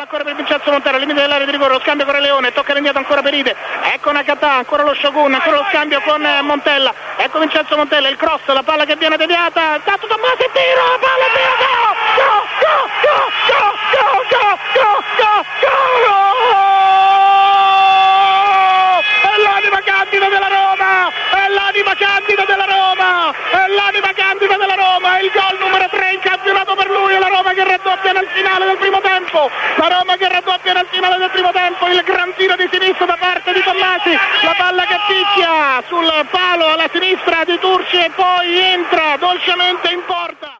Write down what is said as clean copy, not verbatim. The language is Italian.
ancora per Vincenzo Montella, limite dell'area di rigore, lo scambio con Leone, tocca l'indietro ancora per Ide, ecco Nakata, ancora lo Shogun, ancora lo scambio con Montella, ecco Vincenzo Montella, il cross, la palla che viene deviata, dato Tommasi, tiro, la palla è via, è l'anima candida della Roma, è l'anima candida della Roma, è l'anima candida della Roma, è il gol numero 3 in campionato per lui, è la Roma che raddoppia nel finale del primo tempo, la Roma che raddoppia nel finale del primo tempo, il gran tiro di sinistra da parte di Tommasi, la palla che picchia sul palo alla sinistra di Turci e poi entra dolcemente in porta.